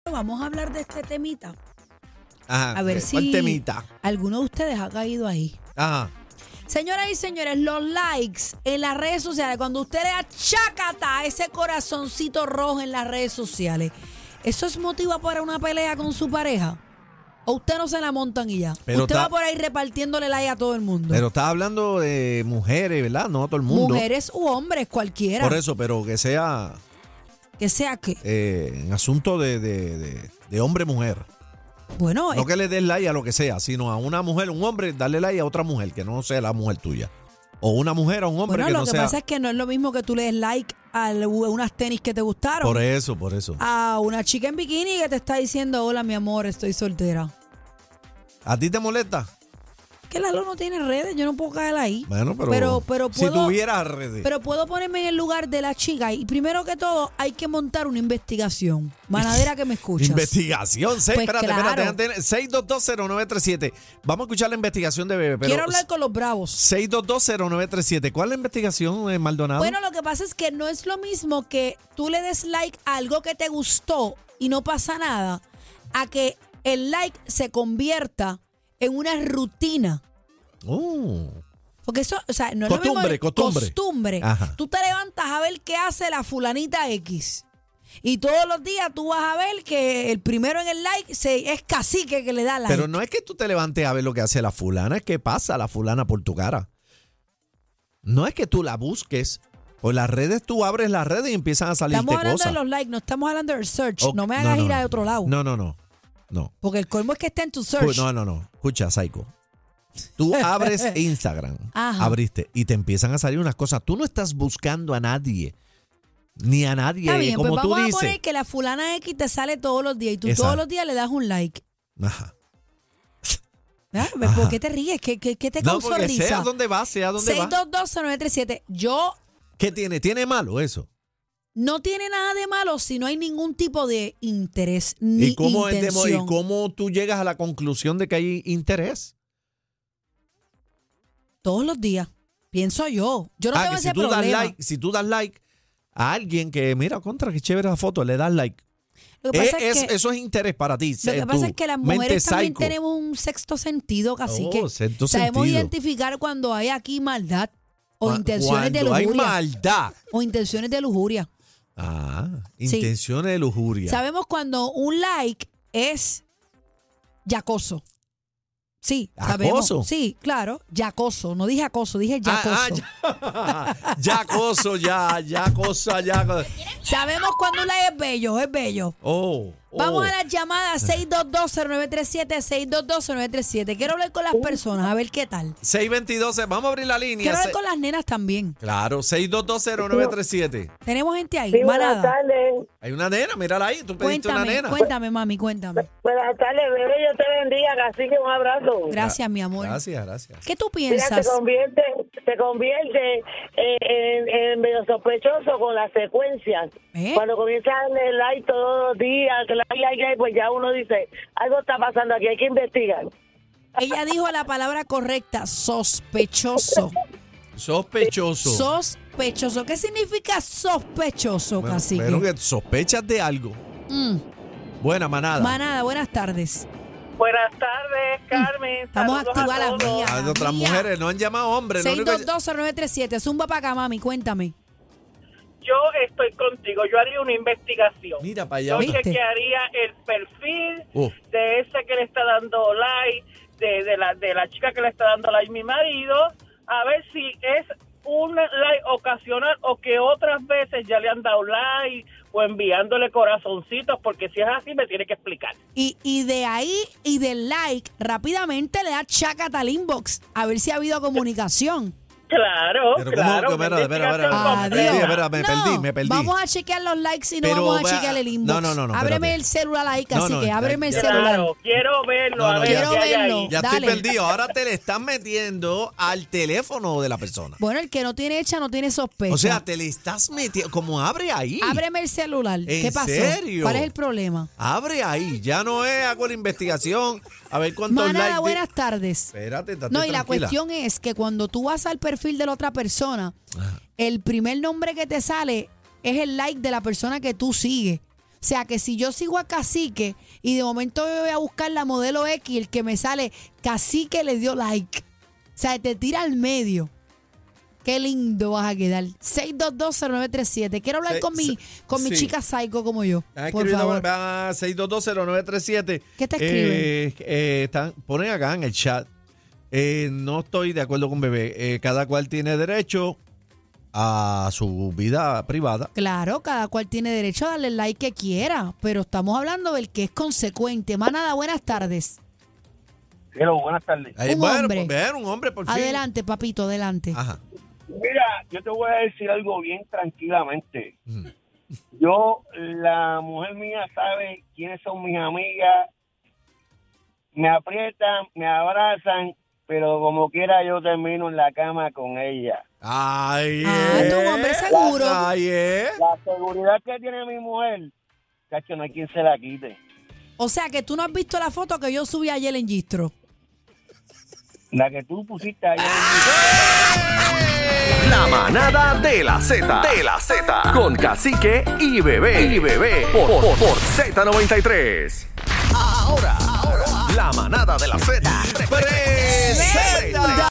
Vamos a hablar de este temita. Ajá, A ver ¿cuál si temita? alguno de ustedes ha caído ahí. Ajá. Señoras y señores, los likes en las redes sociales, cuando usted le da chácata a ese corazoncito rojo en las redes sociales, ¿eso es motivo para una pelea con su pareja? ¿O usted no se la montan y ya? Pero usted va por ahí repartiéndole like a todo el mundo. Pero estás hablando de mujeres, ¿verdad? No todo el mundo. Mujeres u hombres, cualquiera. Por eso, pero que sea Que sea que. en asunto de hombre-mujer. Bueno, No que le des like a lo que sea, sino a una mujer, un hombre, darle like a otra mujer que no sea la mujer tuya. O una mujer a un hombre bueno, que lo no que sea. pasa es que no es lo mismo que tú le des like a unas tenis que te gustaron. Por eso. A una chica en bikini que te está diciendo, hola mi amor, estoy soltera. ¿A ti te molesta? Que Lalo no tiene redes, yo no puedo caer ahí. Bueno, pero si puedo, tuvieras redes. pero puedo ponerme en el lugar de la chica y primero que todo hay que montar una investigación. Manadera que me escuchas. Investigación, Pues espérate, claro. 6220937. Vamos a escuchar la investigación de Bebé. Pero Quiero hablar con los bravos. 6220937. ¿Cuál es la investigación, Maldonado? Bueno, lo que pasa es que no es lo mismo que tú le des like a algo que te gustó y no pasa nada, a que el like se convierta en una rutina. Porque eso, o sea, no es Costumbre, lo mismo. costumbre. Ajá. Tú te levantas a ver qué hace la fulanita X. Y todos los días tú vas a ver que el primero en el like es cacique que le da like. Pero no es que tú te levantes a ver lo que hace la fulana, es que pasa la fulana por tu cara. No es que tú la busques. Por las redes tú abres las redes y empiezan a salirte estamos hablando cosas. de los likes, no estamos hablando del search. Oh, no me hagas ir a otro lado. No. Porque el colmo es que está en tu search. No. Escucha, Psycho. Tú abres Instagram, Ajá. abriste y te empiezan a salir unas cosas. Tú no estás buscando a nadie, ni a nadie, Está bien, como pues tú vamos a dices. poner que la fulana X te sale todos los días y tú Exacto. todos los días le das un like. Ajá. ¿Verdad? Ajá. ¿Por qué te ríes? ¿Qué te No, causó porque risa? sea dónde va. 6220937. Yo ¿Qué tiene? ¿Tiene malo eso? no tiene nada de malo si no hay ningún tipo de interés ni ¿Y cómo intención. ¿Y cómo tú llegas a la conclusión de que hay interés? Todos los días. Pienso yo. Yo no tengo que ese si tú das problema. si tú das like a alguien que, mira, contra, qué chévere la foto, le das like. Lo que pasa es que, Eso es interés para ti. lo que pasa es que las mujeres también tenemos un sexto sentido, cacique. Sexto Sabemos sentido. identificar cuando hay aquí maldad o intenciones de Cuando hay lujuria. maldad. O intenciones de lujuria. Intenciones de lujuria. Sabemos cuando un like es yacoso. Sí, sabemos. ¿Acoso? Sí, claro, yacoso. No dije acoso, dije yacoso. Ya cosa. Sabemos cuando un like es bello, es bello. Vamos a las llamadas 6220937, 6220937. Quiero hablar con las personas, a ver qué tal. 622, vamos a abrir la línea. Quiero hablar con las nenas también. Claro, 6220937. Tenemos gente ahí, Sí, buenas manada. tardes. Hay una nena, mírala ahí, tú pediste una nena. Cuéntame, mami, cuéntame. Buenas tardes, bebé. Yo te bendiga, así que un abrazo. Gracias, mi amor. Gracias. ¿Qué tú Mira, piensas? se convierte en medio sospechoso con las secuencias. ¿Eh? Cuando comienzan a darle like todos los días, like, pues ya uno dice, algo está pasando aquí, hay que investigar. Ella dijo la palabra correcta, sospechoso. Sospechoso. Sospechoso. ¿Qué significa sospechoso, Bueno, cacique? pero que sospechas de algo. Buena manada. Manada, buenas tardes. Buenas tardes, Carmen. Estamos activas las mías. Las otras mujeres no han llamado hombres. lo único que- 6220937. Zumba para acá, mami, cuéntame. Yo estoy contigo, yo haría una investigación. Mira para allá. Yo ¿Viste? chequearía el perfil Oh. de ese que le está dando like, de la chica que le está dando like mi marido, a ver si es un like ocasional o que otras veces ya le han dado like o enviándole corazoncitos, porque si es así me tiene que explicar. Y de ahí y del like, rápidamente le da chácata al inbox a ver si ha habido comunicación. Claro, Pero claro. ¿cómo? una investigación Adiós. completa. Me perdí. Vamos a chequear los likes y no Pero vamos a va- chequear el inbox. no, Ábreme espérate. el celular ahí, No, así no, que ábreme el ya- celular. Claro, quiero verlo, No, a no, ver quiero qué hay verlo. ahí. Ya Dale. estoy perdido. Ahora te le estás metiendo al teléfono de la persona. Bueno, el que no tiene hecha no tiene sospecha. O sea, te le estás metiendo. Como abre ahí. Ábreme el celular. ¿Qué ¿En pasó? serio? ¿Cuál es el problema? Abre ahí. Ya no es, hago la investigación. A ver cuántos Manada, likes. buenas tardes. Espérate, estate No, y la tranquila. cuestión es que cuando tú vas al perfil de la otra persona, el primer nombre que te sale es el like de la persona que tú sigues. sea que si yo sigo a Cacique y de momento yo voy a buscar la modelo X, el que me sale, Cacique le dio like. O sea, te tira al medio. Qué lindo vas a quedar. 6220937. Quiero hablar con mi sí. chica psycho como yo. Por favor. 6220937. ¿Qué te escriben? Ponen acá en el chat. No estoy de acuerdo con Bebé. Cada cual tiene derecho a su vida privada. Claro, cada cual tiene derecho a darle el like que quiera, pero estamos hablando del que es consecuente. Manada, buenas tardes. Pero buenas tardes. Un hombre. Pues, un hombre, por fin. Adelante, papito, adelante. Ajá. Mira, yo te voy a decir algo bien tranquilamente. Yo, la mujer mía sabe quiénes son mis amigas, me aprietan, me abrazan, pero como quiera yo termino en la cama con ella. Ay, tú un hombre seguro. Ay, La seguridad que tiene mi mujer, cacho, no hay quien se la quite. O sea que tú no has visto la foto que yo subí ayer en Gistro. La que tú pusiste ahí. La manada de la Z. Con Cacique y Bebé. Por Z93. Ahora, la manada de la Z. presenta